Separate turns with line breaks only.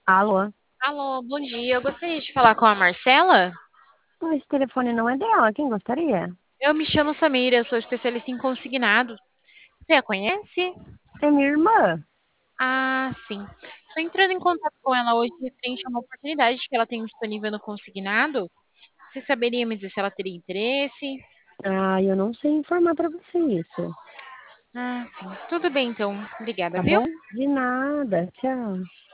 Alô?
Alô, bom dia. Eu gostaria de falar com a Marcela.
Esse telefone não é dela, quem gostaria?
Eu me chamo Samira, eu sou especialista em consignados. Você a conhece?
É minha irmã.
Ah, sim. Estou entrando em contato com ela hoje referente a uma oportunidade que ela tem disponível no consignado. Você saberia me dizer se ela teria interesse?
Ah, eu não sei informar pra você isso.
Ah, sim. Tudo bem, então. Obrigada,
Tá
viu?
bom? De nada, tchau.